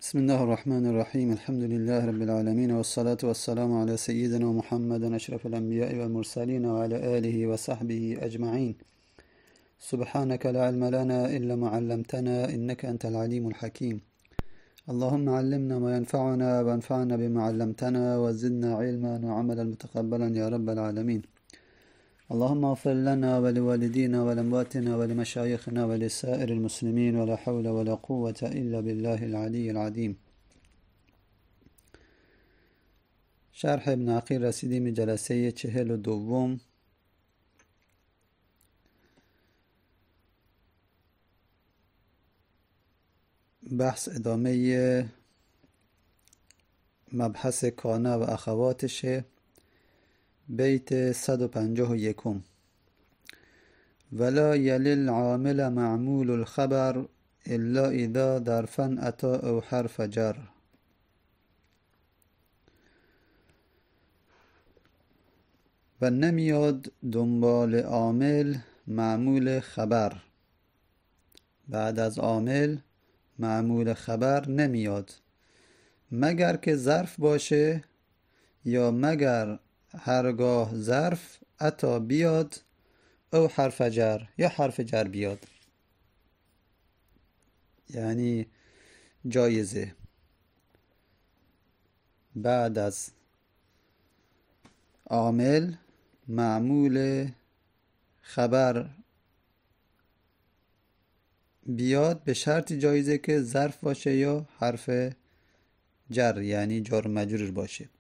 بسم الله الرحمن الرحيم الحمد لله رب العالمين والصلاة والسلام على سيدنا محمد أشرف الأنبياء والمرسلين وعلى آله وصحبه أجمعين. سبحانك لا علم لنا إلا ما علمتنا إنك أنت العليم الحكيم. اللهم علمنا ما ينفعنا وانفعنا بما علمتنا وزدنا علما وعملا متقبلا يا رب العالمين. اللهم اغفر لنا ولوالدينا ولأمواتنا ولمشايخنا ولسائر المسلمين ولا حول ولا قوة إلا بالله العلي العظيم. شرح ابن عقیل رسیدیم جلسه 42. بحث ادامه مبحث کانه و اخواتشه. بیت 151. ولا یلی العامل معمول الخبر الا اذا ظرفا اتا او حرف جر. و نمیاد دنبال عامل معمول خبر، بعد از عامل معمول خبر نمیاد مگر که ظرف باشه یا مگر هرگاه ظرف اتا بیاد او حرف جر یا حرف جر بیاد، یعنی جایزه بعد از عامل معمول خبر بیاد به شرط جایزه که ظرف باشه یا حرف جر یعنی جار مجرور باشه.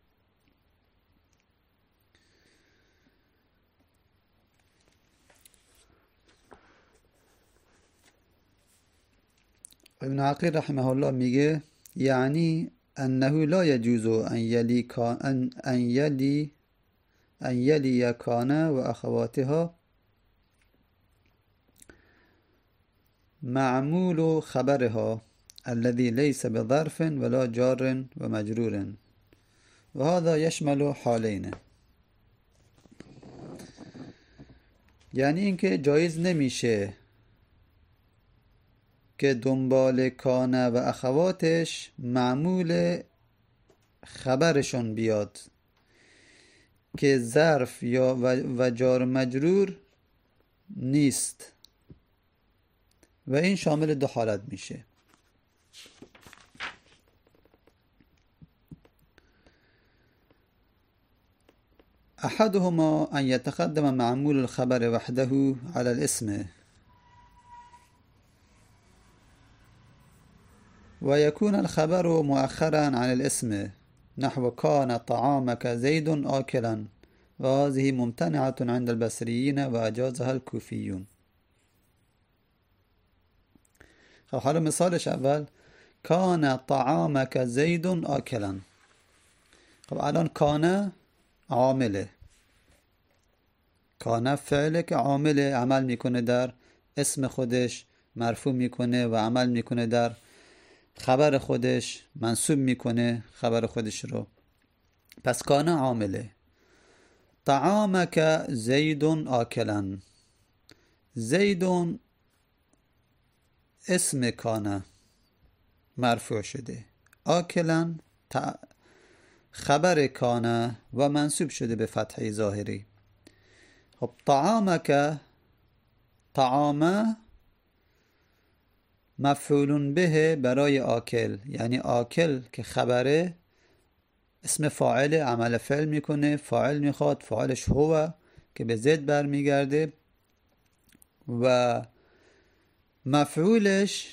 ابن عقیل رحمه الله میگه یعنی انه لا یجوز ان یلی کانه و اخواتها معمول خبرها الذي ليس بظرف ولا جار و مجرور و هذا يشمل حالین. یعنی اینکه جایز نمیشه که دنبال کانه و اخواتش معمول خبرشون بیاد که ظرف یا و جار مجرور نیست و این شامل دو حالت میشه. احدهما ان يتقدم معمول الخبر وحده على الاسم ويكون الخبر مؤخرا عن الاسم نحو كان طعامك زيد آكلا وهذه ممتنعة عند البصريين وأجازها الكوفيون. خب حالا مثالش اول كان طعامك زيد آكلا. خب الان کان عامله، کان فعله که عامل عمل میکنه در اسم خودش، مرفوع میکنه و عمل میکنه در خبر خودش، منصوب میکنه خبر خودش رو. پس کان عامله. طعامک زید آکلا، زید اسم کان مرفوع شده، آکلا خبر کان و منصوب شده به فتحه ظاهری. خب طعامک، طعام مفعول به برای آکل، یعنی آکل که خبره اسم فاعل عمل فعل میکنه، فاعل میخواد، فاعلش هو که به زد برمیگرده و مفعولش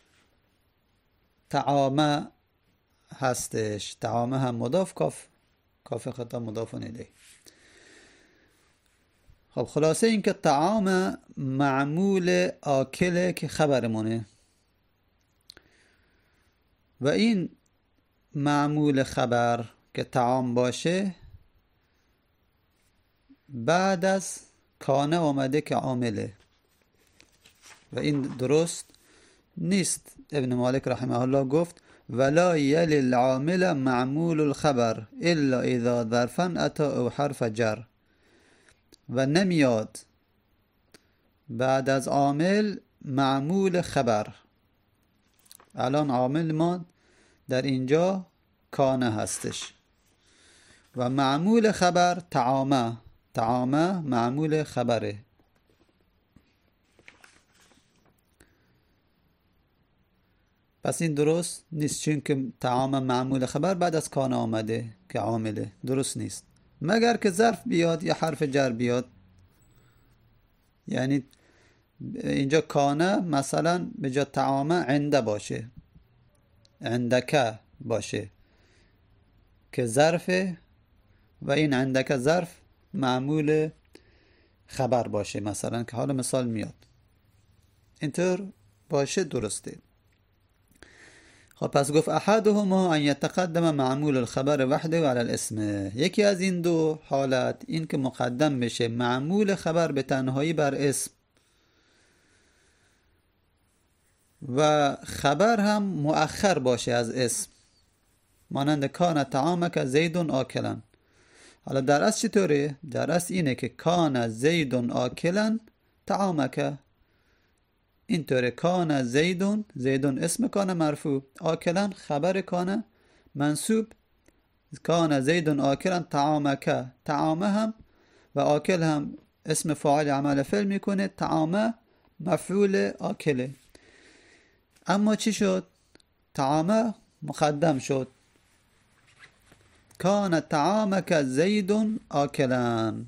طعام هستش. طعام هم مضاف، کاف خطاب مضاف الیه. خب خلاصه این که طعام معمول آکله که خبرمونه و این معمول خبر که طعام باشه بعد از کانه آمده که عامله و این درست نیست. ابن مالک رحمه الله گفت ولا یلی العامل معمول الخبر الا اذا ظرفا اتا او حرف جر. و نمیاد بعد از عامل معمول خبر. الان عامل ما در اینجا کانه هستش و معمول خبر طعامه. طعامه معمول خبره. پس این درست نیست، چون که طعامه معمول خبر بعد از کانه آمده که عامله. درست نیست مگر که ظرف بیاد یا حرف جر بیاد. یعنی اینجا کانه مثلا به جا طعامه عنده باشه، عندکه باشه که ظرفه و این عندکه ظرف معمول خبر باشه مثلا، که حالا مثال میاد. اینطور باشه درسته. خب پس گفت احدهما ان یتقدم معمول الخبر وحده علی الاسم. یکی از این دو حالت این که مقدم بشه معمول خبر به تنهایی بر اسم و خبر هم مؤخر باشه از اسم، مانند کان طعامک زید آکلا. حالا در اصل چطوره؟ در اصل اینه که کان زید آکلا طعامک. اینطوره کان زیدون، زیدون اسم کان مرفوع، آکلا خبر کان منصوب. کان زیدون آکلا طعامک، طعامه هم و آکل هم اسم فاعل عمل فعل میکنه، طعامه مفعول آکله. اما چی شد؟ طعامه مقدم شد. کان طعامک زیدون آکلا.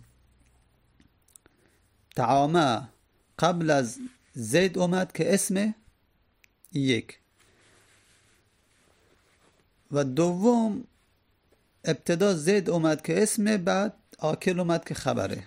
طعامه قبل از زید اومد که اسم یک، و دوم ابتدا زید اومد که اسم، بعد آکل اومد که خبره.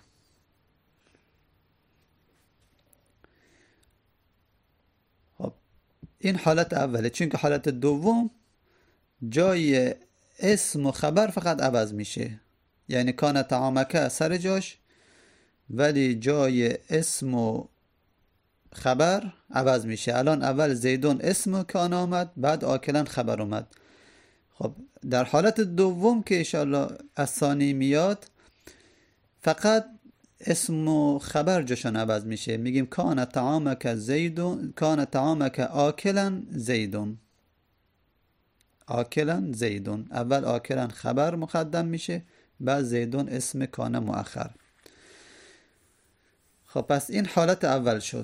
خب این حالت اوله، چون که حالت دوم جای اسم و خبر فقط عوض میشه. یعنی کان طعامک سر جاش، ولی جای اسم و خبر عوض میشه. الان اول زیدون اسم کان آمد، بعد آکلن خبر اومد. خب در حالت دوم که انشاءالله از ثانی میاد، فقط اسم و خبر جاشون عوض میشه. میگیم کان طعامک زیدون، کان طعامک آکلن زیدون. آکلن زیدون، اول آکلن خبر مقدم میشه، بعد زیدون اسم کان مؤخر. خب پس این حالت اول شد،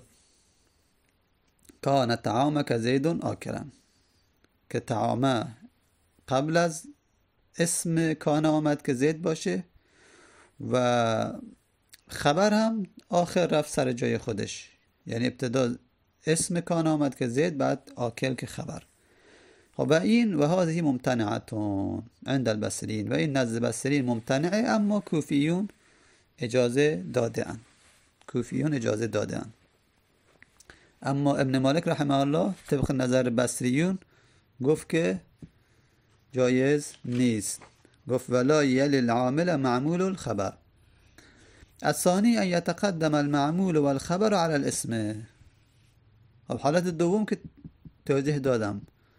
کان طعامک زیدون آکلن، که طعامه قبل از اسم کان آمد که زید باشه و خبر هم آخر رفت سر جای خودش. یعنی ابتدا اسم کان آمد که زید، بعد آکل که خبر. خب این و هذه ممتنعتون عند البصريين، و این نزد بصريين ممتنعه، اما کوفیون اجازه داده اند. کوفیون اجازه داده اند. اما ابن مالک رحمه الله طبق نظر بصریون گفت که جایز نیست. گفت ولا یلی العامل معمول الخبر. الثانی ان یتقدم المعمول والخبر على الاسم. خب حالت دوم که توضیح دادم،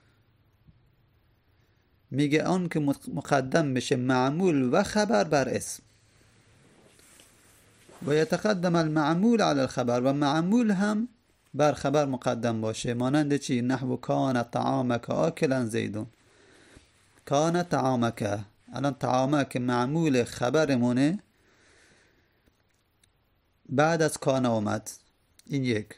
میگه آن که مقدم بشه معمول و خبر بر اسم، و یتقدم المعمول على الخبر، و معمول هم بر خبر مقدم باشه. مانند چی؟ نحو کان طعامک آکلا زیدون. کان طعامک، الان طعامک معمول خبرمونه، بعد از کان اومد. این یک.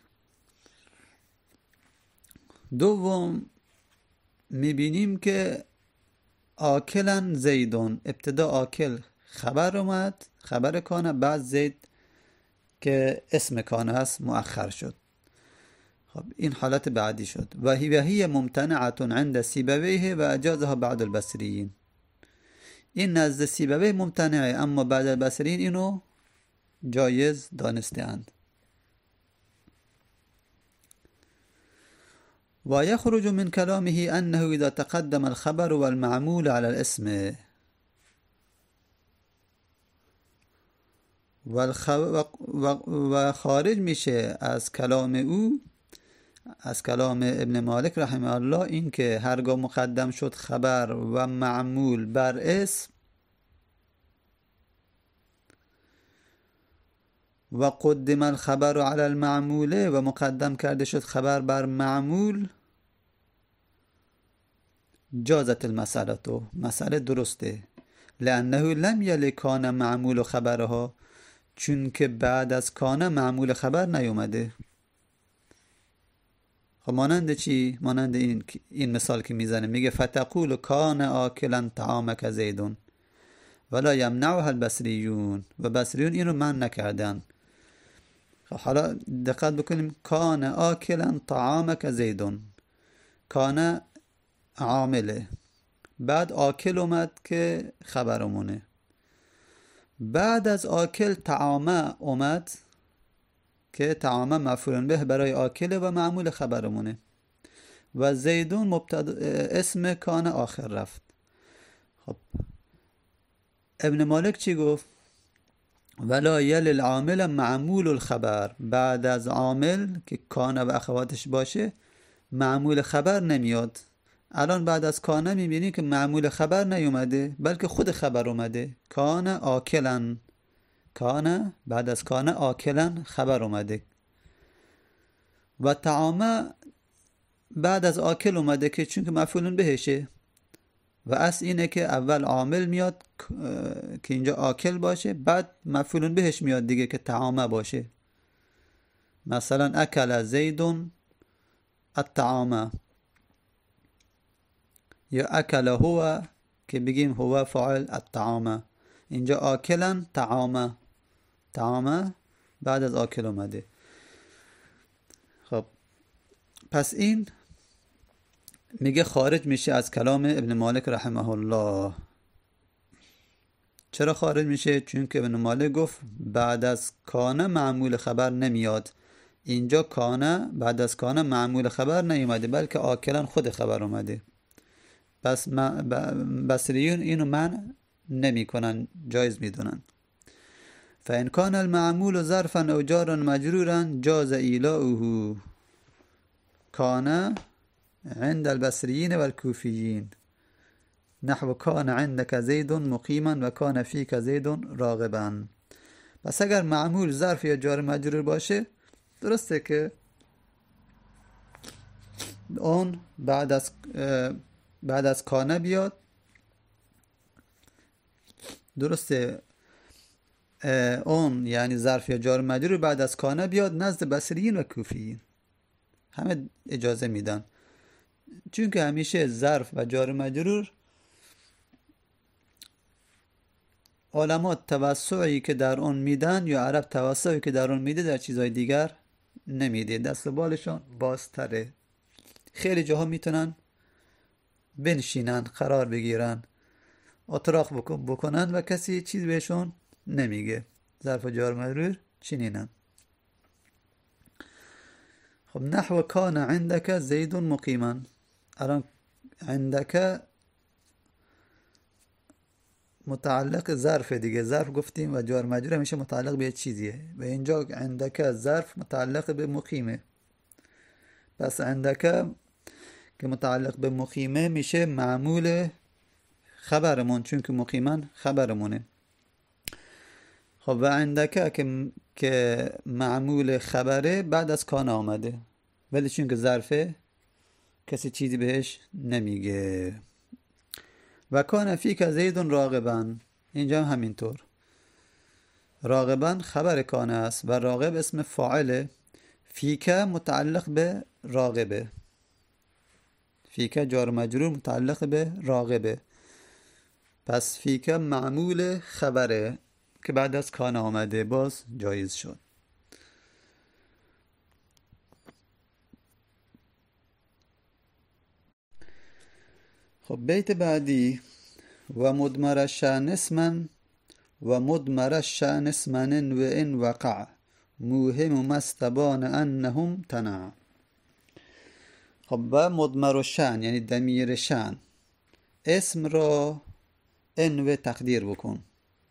دوم میبینیم که آکلا زیدون، ابتدا آکل خبر اومد، خبر کانه، بعد زید که اسم کانه هست مؤخر شد. خب این حالت بعدی شد. و هی ممتنعت عند سیبویه و اجازها بعد البصریین. این نزد سیبویه ممتنعه، اما بعد البصریین اینو جایز دانسته اند. و یخرج من کلامه انه اذا تقدم الخبر والمعمول على الاسم، و خارج میشه از کلام او، از کلام ابن مالک رحمه الله، این که هرگاه مقدم شد خبر و معمول بر اسم و قدم الخبر على المعموله، و مقدم کرده شد خبر بر معمول، جازت المسأله، مسئله درسته. لانه لم یل کان معمول خبرها، چون که بعد از کان معمول خبر نیومده. خب مانند چی؟ مانند این مثال که میزنه، میگه فتقول کان آکلا طعامک زیدون ولا یمنعها البصریون، و بصریون این رو منع نکردن. خب حالا دقت بکنیم، کان آکلا طعامک زیدون، کان عامله، بعد آکل اومد که خبرمونه، بعد از آکل طعامه اومد که طعامه مفعول به برای آکله و معمول خبرمونه، و زیدون اسم کان آخر رفت. خب ابن مالک چی گفت؟ ولا یل العامل معمول الخبر، بعد از عامل که کان و اخواتش باشه معمول خبر نمیاد. الان بعد از کانه میبینی که معمول خبر نیومده بلکه خود خبر اومده، کان آکلن، کان بعد از کان آکلن خبر اومده، و طعامه بعد از آکل اومده که چون که مفعول بهشه، و اصل اینه که اول عامل میاد که اینجا آکل باشه، بعد مفعول بهش میاد دیگه که طعامه باشه. مثلا اکل زیدون الطعامه، یا اکل هو که بگیم هو فاعل الطعامه، اینجا آکلن طعامه، طعامه بعد از آکل اومده. خب پس این میگه خارج میشه از کلام ابن مالک رحمه الله. چرا خارج میشه؟ چون که ابن مالک گفت بعد از کانه معمول خبر نمیاد، اینجا کانه بعد از کانه معمول خبر نیومده بلکه آکلن خود خبر اومده. پس بصریون اینو منع نمی کنن، جایز میدونن. فإن كان المعمول ظرفا او جارا مجرورا جاز ایلاؤه، کان عند البصريين والكوفيين نحو کان عندك زید مقیما و کان فیک زید راغبا. پس اگر معمول ظرف یا جار مجرور باشه درسته که اون بعد از کانه بیاد، درسته اون یعنی ظرف یا جار مجرور بعد از کانه بیاد نزد بصریین و کوفیین، همه اجازه میدن، چون که همیشه ظرف و جار مجرور علما توسعی که در اون میدن یا عرب توسعی که در اون میده در چیزهای دیگر نمیده، دست بالشون بازتره. خیلی جاها میتونن بنشینن، قرار بگیرن، اطراق بکنن و کسی چیز بهشون نمیگه. ظرف و جار مجرور چنینن. خب نحو کان عندك زید مقیما، الان عندك متعلق ظرف دیگه، ظرف گفتیم و جار مجرور همیشه متعلق به چیزیه و اینجا عندك ظرف متعلق به مقیمه. پس عندك که متعلق به مقیمه میشه معمول خبرمون، چون که مقیما خبرمونه. خب و عندك که معمول خبره بعد از کان آمده، ولی چون که ظرفه کسی چیزی بهش نمیگه. و کان فیک زید راغبا، اینجا هم همینطور، راغبا خبر کان است و راغب اسم فاعله، فیک متعلق به راغبه، فیک جار مجرور متعلق به راغبه، پس فیک معمول خبره که بعد از کان آمده، باز جایز شد. خب بیت بعدی، و مدمر الشأن اسما و مدمر الشأن اسمن و ان وقع موهم مستبان انهم تنع. خب و مدمر الشأن یعنی دمیر شأن، اسم را ان و تقدیر بکن،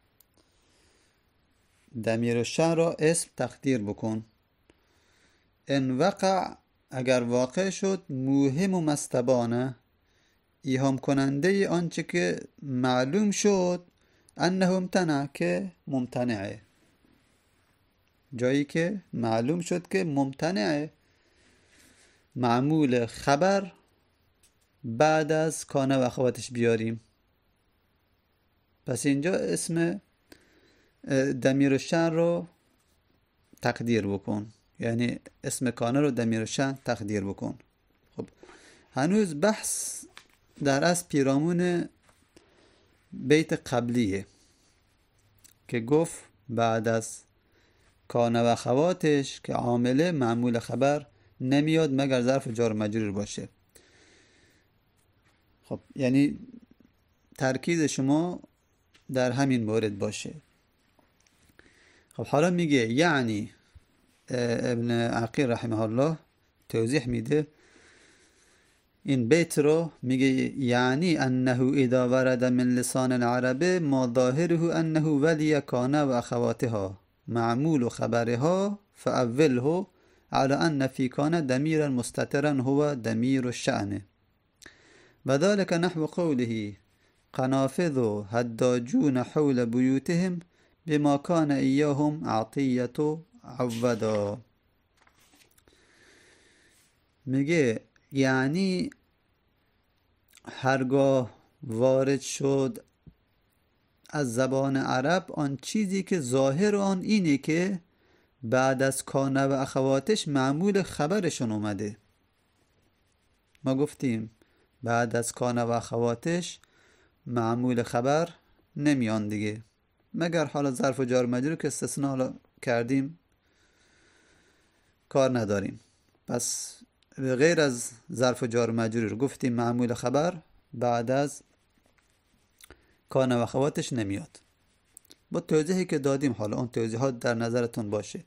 دمیر شأن را اسم تقدیر بکن. ان وقع اگر واقع شد، موهم مستبانه ایهام کننده آنچه که معلوم شد، انه ممتنع که ممتنعه، جایی که معلوم شد که ممتنعه، معمول خبر بعد از کان و اخواتش بیاریم. پس اینجا اسم ضمیر الشأن رو تقدیر بکن، یعنی اسم کانه رو ضمیر الشأن تقدیر بکن. خب هنوز بحث در از پیرامون بیت قبلیه که گفت بعد از کانه و اخواتش که عامله معمول خبر نمیاد مگر ظرف جار مجرور باشه. خب یعنی ترکیز شما در همین مورد باشه. خب حالا میگه یعنی ابن عقیل رحمه الله توضیح میده این بیت رو، میگه یعنی انه اذا ورد من لسان العرب ما ظاهره انه ولی کان و اخواتها معمول خبرها فاوله على ان في كان ضميرا مستترا هو ضمير الشأن وذلك نحو قوله قنافذ هداجون حول بيوتهم بما كان إياهم عطية عودا. میگه یعنی هرگاه وارد شد از زبان عرب آن چیزی که ظاهر آن اینه که بعد از کانه و اخواتش معمول خبرشون اومده. ما گفتیم بعد از کانه و اخواتش معمول خبر نمیان دیگه، مگر حالا ظرف و جار مجرور که استثناء کردیم کار نداریم. پس غیر از ظرف و جار مجرور گفتیم معمول خبر بعد از کانه و اخواتش نمیاد. با توضیحی که دادیم حالا اون توضیحات در نظرتون باشه.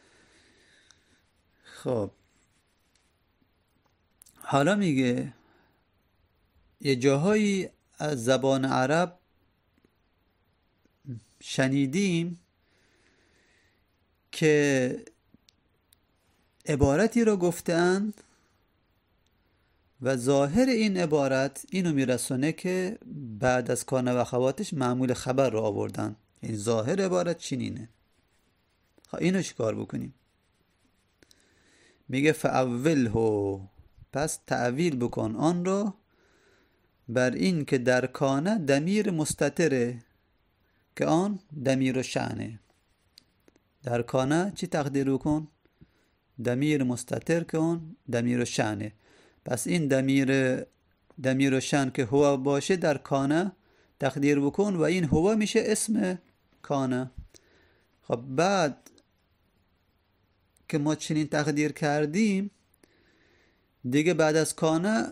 خب حالا میگه یه جاهایی از زبان عرب شنیدیم که عبارتی رو گفتند و ظاهر این عبارت اینو میرسونه که بعد از کان و اخواتش معمول خبر رو آوردن. این ظاهر عبارت چنینه. خب اینو چیکار بکنیم؟ میگه فاوله، پس تعویل بکن آن رو بر این که در کانه ضمیر مستتره که آن ضمیر شأنه. در کانه چی تقدیر بکن؟ ضمیر مستتر که اون ضمیر شأنه. پس این ضمیر شأن که هو باشه در کانه تقدیر بکن و این هو میشه اسم کانه. خب بعد که ما چنین تقدیر کردیم دیگه بعد از کانه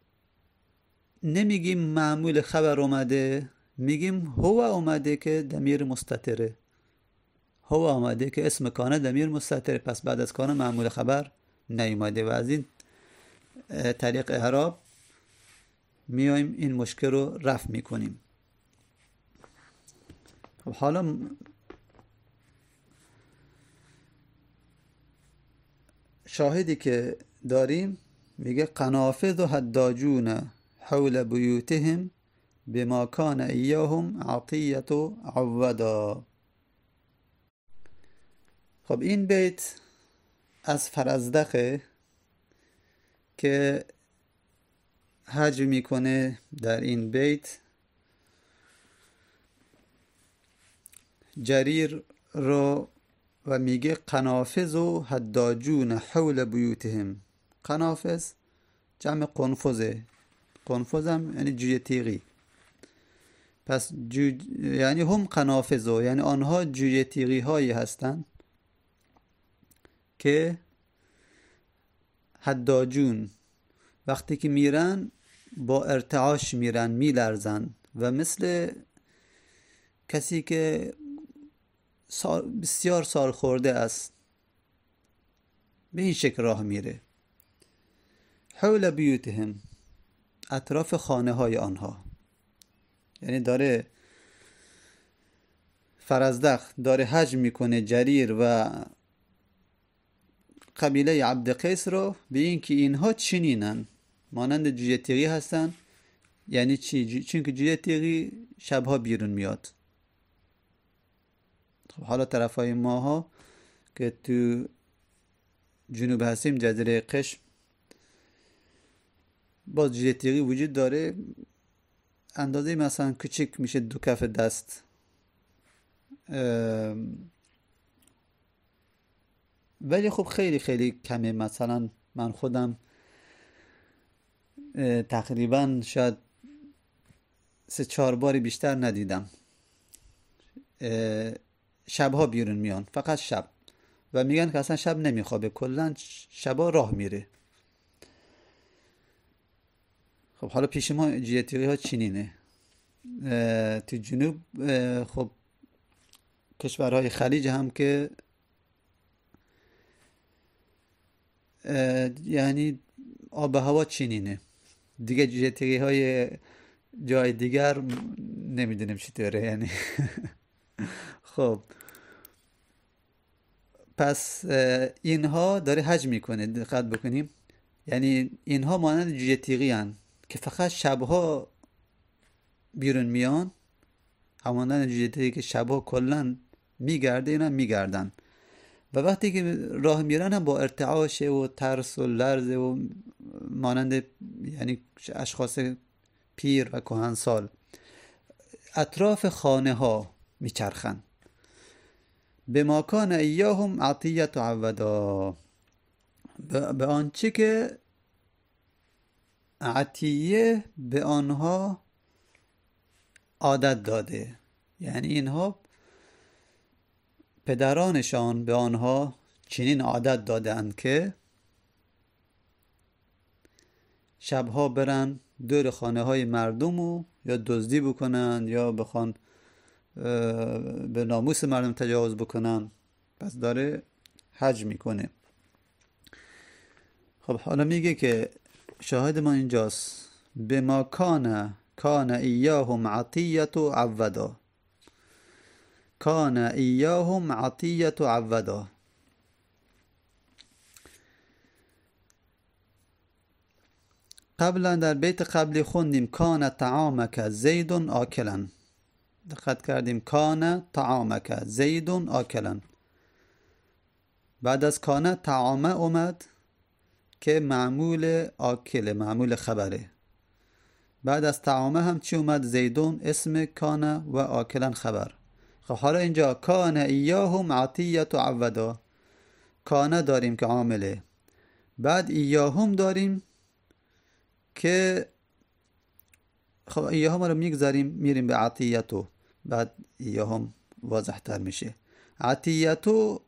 نمیگیم معمول خبر اومده، میگیم هو اومده که ضمیر مستتره. هو اومده که اسم کانه ضمیر مستتره، پس بعد از کانه معمول خبر نیومده و از این طریق اعراب میایم این مشکل رو رفع میکنیم. خب حالا شاهدی که داریم میگه قنافذ حداجون حول بیوتهم بما کان ایاهم عطیة عودا. خب این بیت از فرزدقه که حج میکنه در این بیت جریر رو و میگه قنافذ و حداجون حول بیوتهم. قنافذ جمع قنفذه، قنفذ هم یعنی جوجه تیغی. پس یعنی هم قنافذ، یعنی آنها جوجه تیغی هایی هستند که حداجون وقتی که میرن با ارتعاش میرن، میلرزن و مثل کسی که بسیار سال خورده است به این شکل راه میره. حول بیوتهم، اطراف خانه های آنها. یعنی داره فرزدق داره حج میکنه جریر و قبیله عبدقیس رو به این که اینها چنینن، مانند جوجه تیغی هستن. یعنی چی؟ چون که جوجه تیغی شبها بیرون میاد. خب حالا طرفای ماها که تو جنوب هستیم، جزیره قشم، باز جیتیقی وجود داره، اندازه مثلا کوچیک میشه 2 کف دست. ولی خب خیلی خیلی کمه. مثلا من خودم تقریبا شاید 3-4 باری بیشتر ندیدم. شبها بیرون میان، فقط شب، و میگن که اصلا شب نمیخوابه، کلا شبا راه میره. خب حالا پیش ما جیتیقی ها چنینه. تو جنوب خب کشورهای خلیج هم که یعنی آب و هوا چنینه دیگه. جیتیقی های جای دیگر نمیدونم چطوره یعنی. خب پس اینها داره حج میکنه، دقت بکنیم. یعنی اینها مانند جیتیقی هن که فقط شبها بیرون میان، همانند جیتیقی که شبها کلا میگرده، اینا میگردن. و وقتی که راه میرن هم با ارتعاش و ترس و لرز و مانند یعنی اشخاص پیر و کهنسال اطراف خانه ها میچرخن. به ما کان ایاهم عطیت و عودا، به آنچه که عطیه به آنها عادت داده. یعنی اینها پدرانشان به آنها چنین عادت دادند که شبها برن دور خانه های مردم و یا دزدی بکنن یا بخوان به ناموس مردم تجاوز بکنن. پس داره حج میکنه. خب حالا میگه که شاهد ما اینجاست، به ما کان ایاهم عطیت و عودا. کان ایاهم عطیت و عودا. قبلا در بیت قبلی خوندیم کان طعامک زید آکلا. دقت کردیم کان طعامک زید آکلا. بعد از کان طعامه اومد که معمول آکل، معمول خبره. بعد از طعامه هم چی اومد؟ زیدون اسم کان و آکلا خبر. خب حالا اینجا کان ایاهم عطیت و عودا. کان داریم که عامله، بعد ایاهم داریم که خب ایاهم رو میگذاریم میریم به عطیتو، بعد ایاهم واضح تر میشه. عطیتو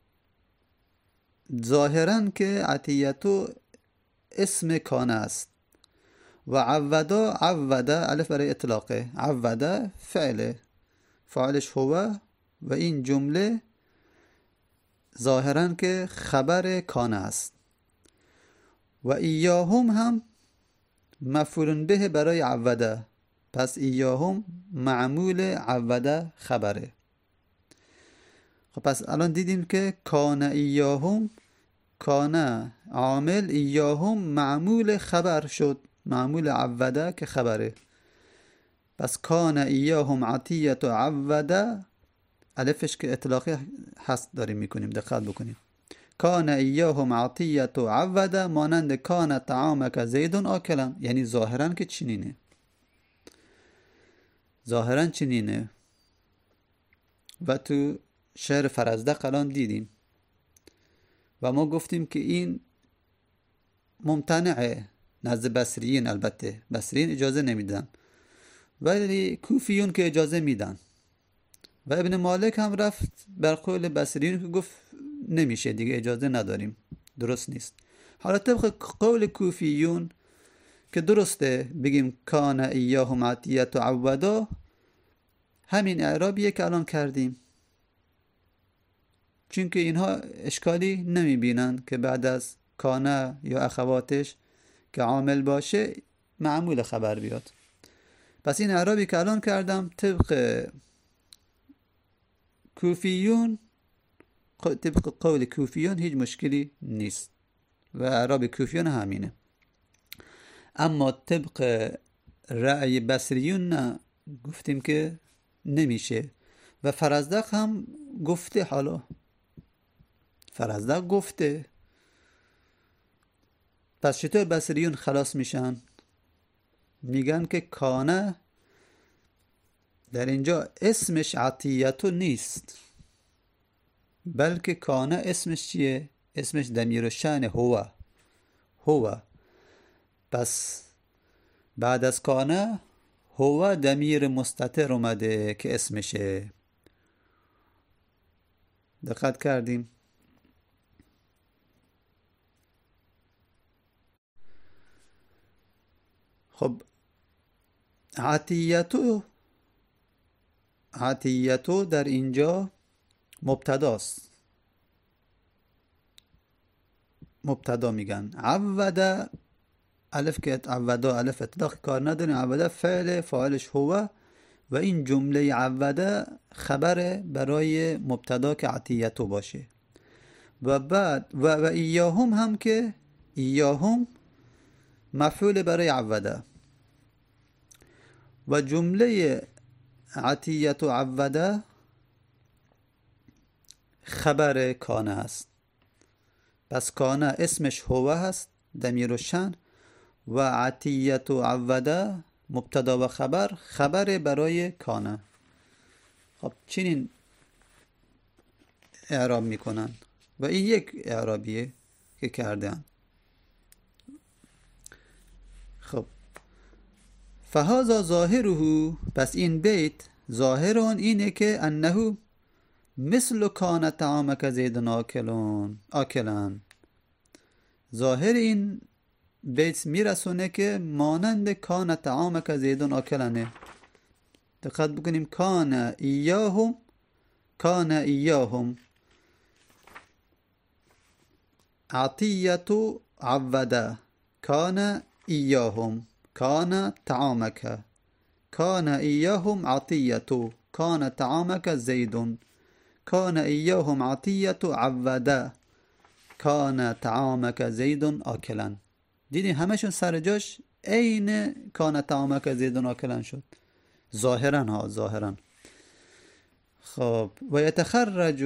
ظاهرا که عطیتو اسم کان است و عودا، عودا الف برای اطلاقه، عودا فعله، فاعلش هو و این جمله ظاهرا که خبر کان است. و ایاهم هم مفعول به برای عوده، پس ایاهم معمول عوده خبره. خب پس الان دیدیم که کان ایاهم، کان عامل، ایاهم معمول خبر شد، معمول عوده که خبره. پس کان ایاهم عطیت و عوده الفش که اطلاقی هست داریم میکنیم، دقت بکنیم. کان ایاهم عطیت و عوده مانند کان طعامک زید آکلا، یعنی ظاهرا که چنینه، ظاهرا چنینه. و تو شعر فرزدق الان دیدیم و ما گفتیم که این ممتنعه نزد بصریین. البته بصریین اجازه نمیدن ولی کوفیون که اجازه میدن، و ابن مالک هم رفت بر قول بصریین که گفت نمیشه دیگه، اجازه نداریم، درست نیست. حالا طبق قول کوفیون که درسته بگیم کان ایاهم عطیت و عودا، همین اعرابیه که الان کردیم، چون که اینها اشکالی نمیبینن که بعد از کانه یا اخواتش که عامل باشه معمول خبر بیاد. پس این اعرابی که الان کردم طبق کوفیون، طبق قول کوفیون هیچ مشکلی نیست و اعراب کوفیون همینه. اما طبق رأی بصریون نه، گفتیم که نمیشه. و فرزدق هم گفته، حالا فرزدق گفته، پس چطور بصریون خلاص میشن؟ میگن که کانه در اینجا اسمش عطیتو نیست، بلکه کانه اسمش چیه؟ اسمش ضمیر شأن هو. پس بعد از کانه هو ضمیر مستتر اومده که اسمشه. دقت کردیم؟ خب عطیتو در اینجا مبتداست. مبتدا میگن. عوده الف که عوده الف اطلاق کار نداریم. عوده فعل فاعلش هو و این جمله عوده خبر برای مبتدا که عطیتو باشه. و بعد و ایاهم هم که ایاهم مفعول برای عوده و جمله عطیت و عوده خبر کانه است. پس کانه اسمش هو هست ضمیر شأن و عطیت و عوده مبتدا و خبر برای کانه. خب چنین اعراب میکنن و این یک اعرابیه که کردن. خب فهذا ظاهره، پس این بیت ظاهر آن اینه که انه مثل کان طعامک زید آکلان. ظاهر این بیت میرسونه که مانند کان طعامک زید آکلانه. دقت بکنیم. کان ایاهم عطیت عوده. کان ایاهم کان طعامک. کان ایاهم عطیت. کان طعامک زید. کان ایاهم عطیت عوده. کان طعامک زید آکلن. دیدین همشون سر جاش عین کان طعامک زید آکلن شد ظاهرا. خب و یتخرج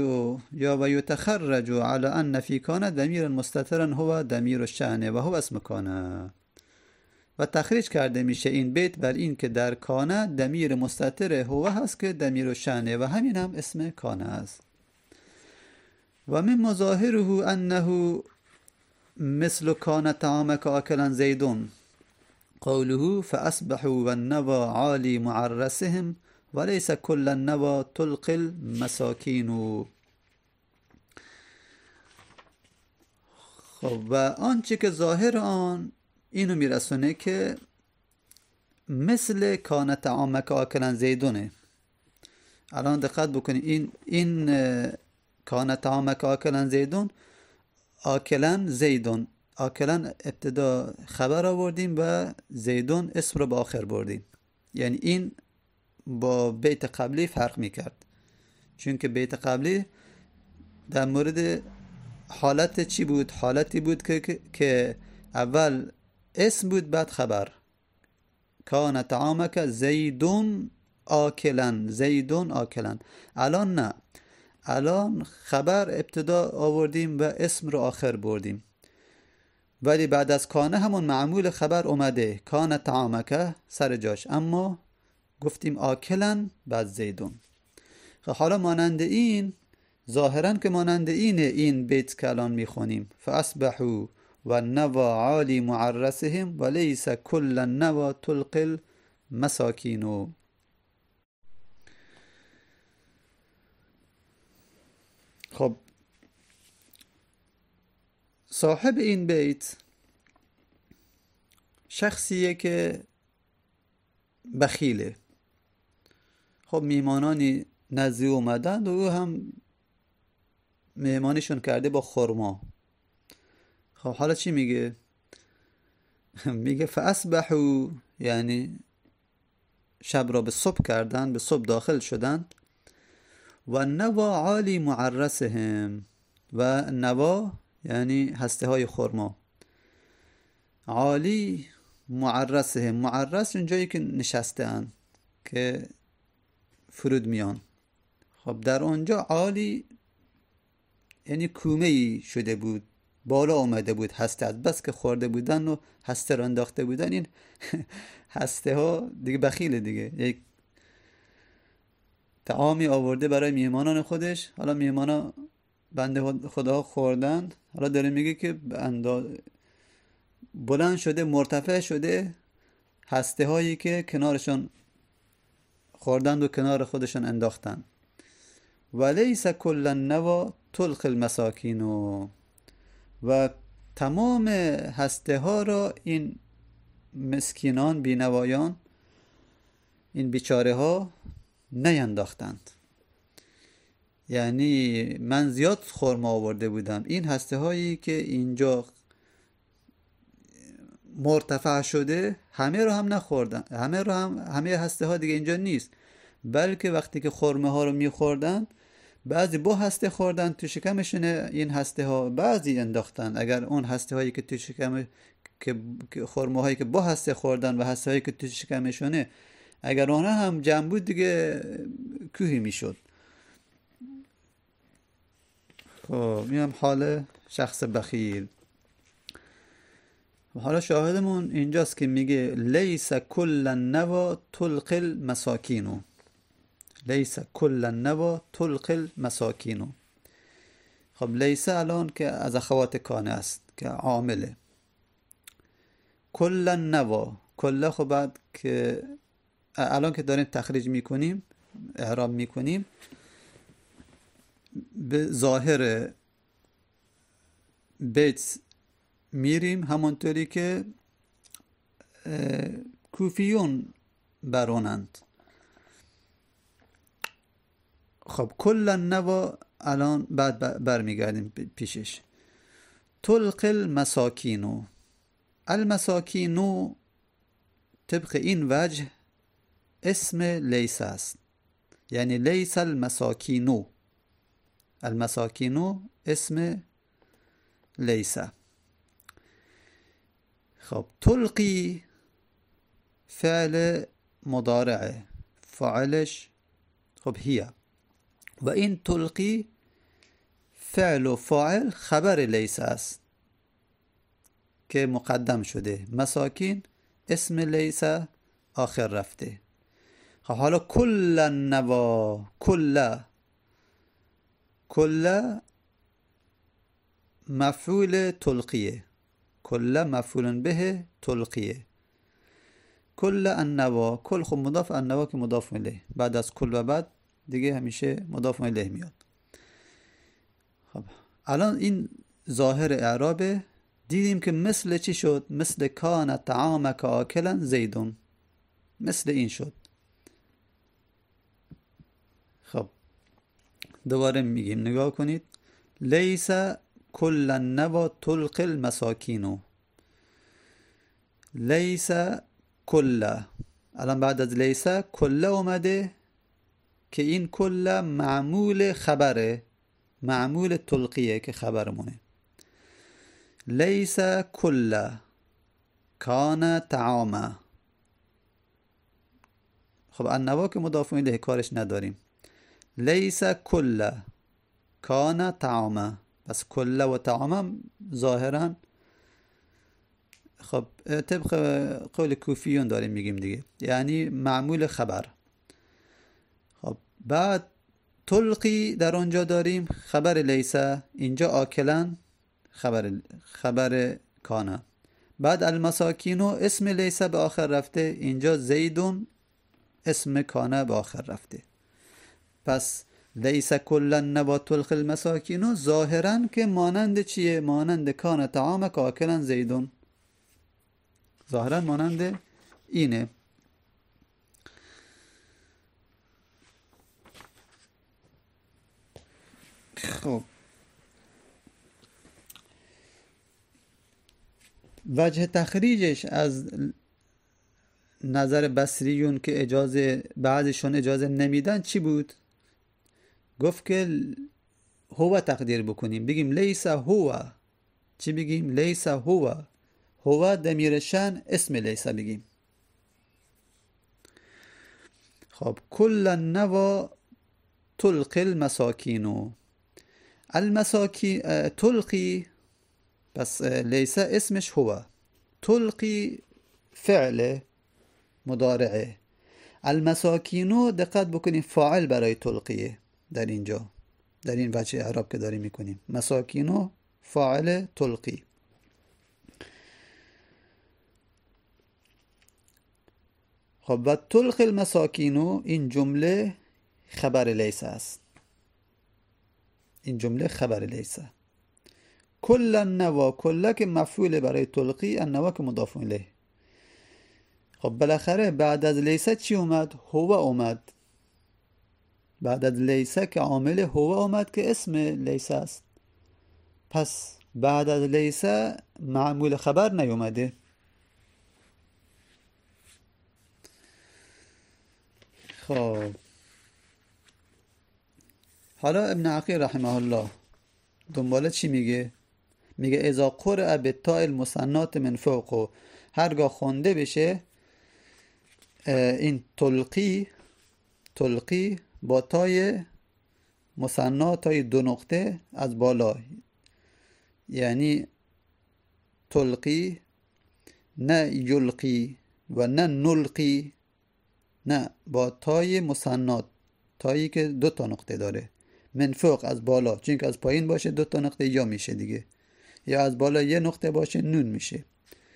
على ان فی کان ضمیر مستترا هو ضمیر الشأن و هو اسم کانه. و تخریج کرده میشه این بیت بر این که در کانه ضمیر مستتر هو هست که ضمیر الشأن و همین هم اسم کانه است. و من مظاهره انه مثل کان طعامک آکلا زیدون قوله فاصبحوا والنوى عالی معرسهم وليس كل النوى تلقي المساکین. خب و آنچه که ظاهر آن اینو میرسونه که مثل کان طعامک آکلا زیدونه. الان دقت بکنید. این کان طعامک آکلا زیدون، آکلن زیدون. آکلن ابتدا خبر آوردیم و زیدون اسم رو به آخر بردیم. یعنی این با بیت قبلی فرق میکرد، چون که بیت قبلی در مورد حالت چی بود؟ حالتی بود که اول اسم بود بعد خبر. کان طعامک زیدون آکلن. الان نه، الان خبر ابتدا آوردیم و اسم رو آخر بردیم، ولی بعد از کانه همون معمول خبر اومده. کان طعامک سر جاش، اما گفتیم آکلن بعد زیدون. حالا مانند این، ظاهرا که مانند این بیت که الان میخونیم فاصبحوا والنوى عالی معرسهم وليس كل النوى تلقي المساکین. خب صاحب این بیت شخصیه که بخیله. خب میهمانانی نزدی اومدند و او هم میهمانیشون کرده با خرما. خب حالا چی میگه؟ میگه فاصبحوا، یعنی شب را به صبح کردن، به صبح داخل شدند. و نوا عالی معرسهم، و نوا یعنی هسته های خرما. عالی معرسهم، معرس اون جایی که نشسته اند که فرود میان. خب در اونجا عالی یعنی کومه ای شده بود بالا اومده بود هسته، از بس که خورده بودن و هسته رو انداخته بودن، این هسته ها دیگه بخیله دیگه. یک طعامی آورده برای میهمانان خودش، حالا میهمانا بنده خدا خوردن، حالا داره میگه که بلند شده مرتفع شده هسته هایی که کنارشان خوردند و کنار خودشان انداختن. ولیس کل النوا تلقی المساکین، و تمام هسته ها را این مسکینان بینوایان، این بیچاره ها نینداختند. یعنی من زیاد خرما آورده بودم، این هسته هایی که اینجا مرتفع شده همه رو هم نخوردن، همه هسته ها دیگه اینجا نیست، بلکه وقتی که خرمه ها رو میخوردن بعضی با هسته خوردن تو شکمشون این هسته ها، بعضی انداختن. اگر اون هسته هایی که تو شکم که خرمه هایی که با هسته خوردن و هسته هایی که تو شکمشونه اگر اونها هم جمع بود دیگه کوهی میشد. خب این هم حال شخص بخیل. حالا شاهدمون اینجاست که میگه لیس کل النوا تلقی المساکین، لیس کل النوا تلقی المساکین. خب لیس الان که از اخوات کانه است که عامله. کل النوا، کل خب بعد که الان که داریم تخریج میکنیم اعراب میکنیم به ظاهر بیت میریم همونطوری که کوفیون برونند. خب کل النوا الان بعد برمیگردیم پیشش. تلقی المساکین، المساکین طبق این وجه اسم لیس است، یعنی لیس المساکین، المساکین اسم لیس. خب تلقی فعل مضارعه، فاعلش خب هي، و این تلقی فعل و فاعل خبر لیس است که مقدم شده، مساکین اسم لیس آخر رفته. خب حالا کل النوا، کل مفعول تلقیه، کل مفعول به تلقیه. کل النوا، کل خب مضاف، النوا که مضاف الیه، بعد از کل و بعد دیگه همیشه مضاف الیه میاد. خب الان این ظاهر اعرابه، دیدیم که مثل چی شد؟ مثل کان طعامک آکلا زیدون، مثل این شد. خب دوباره میگیم نگاه کنید. لیس کل النوا تلقی المساکین، لیس کل، الان بعد از لیس کل اومده که این کل معمول خبره، معمول تلقیه که خبرمونه. لیس کل کان طعاما، خب النوا که مضاف الیه کارش نداریم. لیس کل کان طعاما، بس کل و طعاما ظاهرا خب طبق قول کوفیون داریم میگیم دیگه، یعنی معمول خبر. خب بعد تلقی در اونجا داریم خبر لیس، اینجا آکلن خبر کانا. بعد المساکینو اسم لیس به آخر رفته، اینجا زیدون اسم کانا به آخر رفته. پس لیس کل النوا تلقی المساکینو ظاهرا که مانند چیه؟ مانند کان طعامک آکلا زیدون، ظاهرا مانند اینه. خب وجه تخریجش از نظر بصریون که اجازه بعضشون اجازه نمیدن چی بود؟ گفت که هو تقدیر بکنیم، بگیم لیس هو. چی بگیم؟ لیس هو، هو ضمیر شأن اسم لیس بگیم. خب کل النوا تلقی المساکین، المساکین تلقی پس لیس اسمش هو، تلقی فعل مضارعه. المساکینو دقت بکنیم فاعل برای تلقیه در اینجا، در این وجه اعراب که داریم میکنیم. مساکینو فاعل تلقی. خب و تلقی المساکینو، این جمله خبر لیس است. این جمله خبر لیس. کل النوا، کل که مفعول برای تلقی، النوا که مضاف الیه. خب بالاخره بعد از لیس چی اومد؟ هو اومد. بعد از لیس که عامل هو اومد که اسم لیس است. پس بعد از لیس معمول خبر نیومده. خب حالا ابن عقیل رحمه الله دنباله چی میگه؟ میگه اذا قرأ بالتاء المثنات من فوق، هرگاه خونده بشه این تلقی با تای مثنا، تای دو نقطه از بالا، یعنی تلقی، نه یلقی و نه نلقی، نه با تای مثنا، تایی که دو تا نقطه داره. من فوق از بالا، چون که از پایین باشه دو تا نقطه یا میشه دیگه، یا از بالا یه نقطه باشه نون میشه.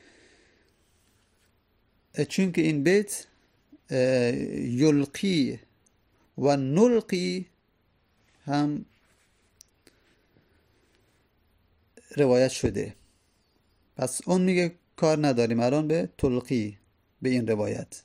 چون که این بیت یلقی و نلقی هم روایت شده، پس اون میگه کار نداریم الان به تلقی، به این روایت.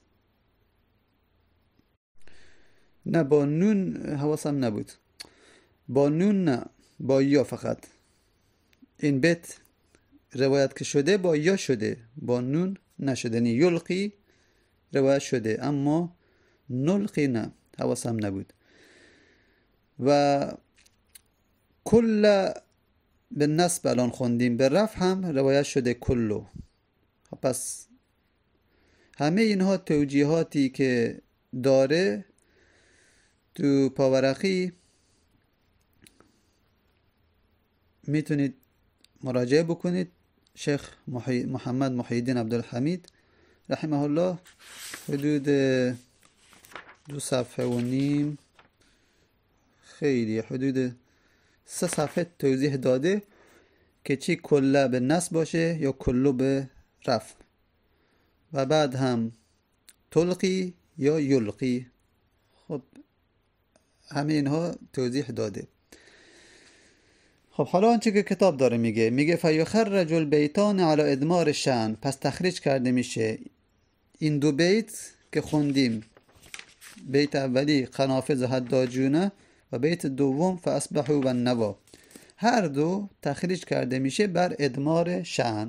نه با نون حواسم نبود، با نون نه، با یا فقط. این بیت روایت که شده با یا شده، با نون نشده. نه یلقی روایت شده اما نلقی نه، حواسم نبود. و کل به نصب الان خوندیم، به رفع هم روایت شده کلو. پس همه اینها توجیهاتی که داره تو پاورقی میتونید مراجعه بکنید. شیخ محمد محی الدین عبدالحمید رحمه الله حدود 2.5 صفحه، خیلی حدود 3 صفحه توضیح داده که چی کله به نصب باشه یا کلو به رفع، و بعد هم تلقی یا یلقی. خب همه اینها توضیح داده. خب حالا آنچه که کتاب داره میگه فیخرج البیتان علی ادمار شأن، پس تخریج کرده میشه این دو بیت که خوندیم، بیت اولی قنافذ حداجونه و بیت دوم فاصبحوا والنوا، هر دو تخریج کرده میشه بر ادمار شأن.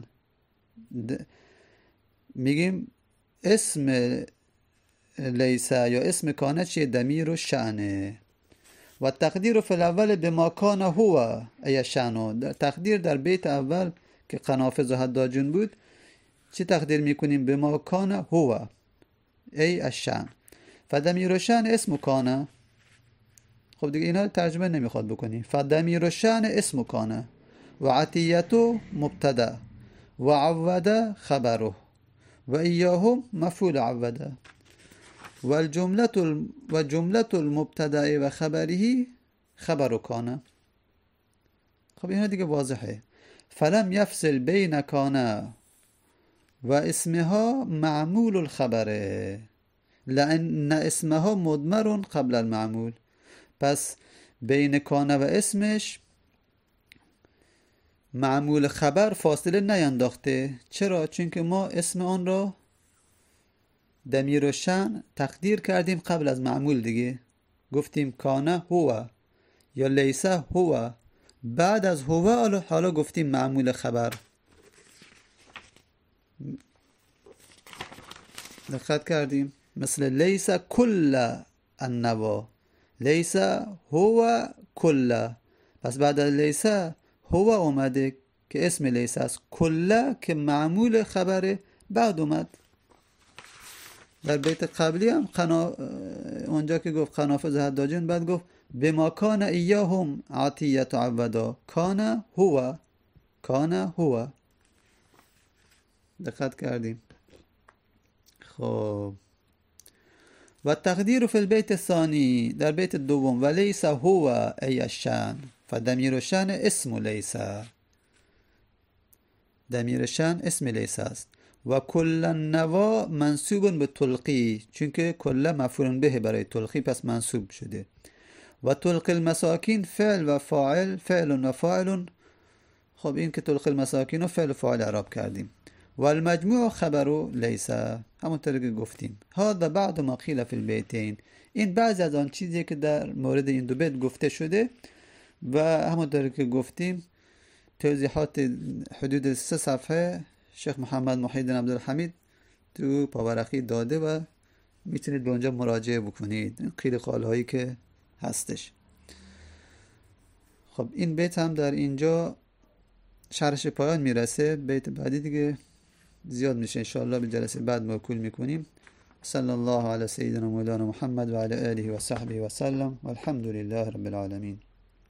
میگیم اسم لیس یا اسم کانه چیه؟ دمیر و شأنه. و تقدیر فی الاول بما کان هو ای شأنه، تقدیر در بیت اول که قنافذ و حداجون بود چی تقدیر میکنیم؟ بما کان هو ای الشأن. فدمیر شأن اسم کانه. خب دیگه اینا ترجمه نمیخواد بکنی. فدمیر شأن اسم کانه و عطیتو مبتدا و عوده خبره و ایاهم مفعول عوده و جملة المبتدا و خبره خبر کانه. خب اینا دیگه واضحه. فلم یفصل بین کانه و اسمها معمول الخبره لأن اسمها مضمر قبل المعمول. پس بین کانه و اسمش معمول خبر فاصله نینداخته. چرا؟ چون که ما اسم آن را دمیر و شأن تقدیر کردیم قبل از معمول دیگه. گفتیم کانه هو یا لیس هو، بعد از هو حالا گفتیم معمول خبر. دقت کردیم؟ مثل لیس کل النوا، لیس هو کل. پس بعد از لیس هو اومده که اسم لیس است، کل که معمول خبره بعد اومد. در بیت قبلی هم اونجا که گفت قنافذ حداجون بعد گفت بما کان ایاهم عطیت عودا، کان هو کان هو. دقت کردیم. خب و تقدیر فی البیت الثانی، در بیت دوم، و لیس هو ای الشأن، فدمیر شأن اسم لیس، دمیر شأن اسم لیس است. و کل نوا منصوب به تلقی، چون که کل مفعول به برای تلقی پس منصوب شده. و تلقی المساکین فعل و فاعل، فعل و فاعل. خب این که تلقی المساکین و فعل و فاعل اعراب کردیم. و المجموع خبر لیس، همونطور که گفتیم. هذا بعد ما قیل فی البیتین، این بعضی از آن چیزی که در مورد این دو بیت گفته شده و همونطور که گفتیم توضیحات حدود 3 صفحه شیخ محمد محی الدین عبدالحمید تو پاورقی داده و میتونید به اونجا مراجعه بکنید قیل قال هایی که هستش. خب این بیت هم در اینجا شرحش پایان میرسه. بیت بعدی دیگه زیاد میشه، انشاءالله به جلسه بعد موکول میکنیم. صلی الله علی سیدنا مولانا محمد و علی آله و صحبه و سلم و الحمد لله رب العالمین.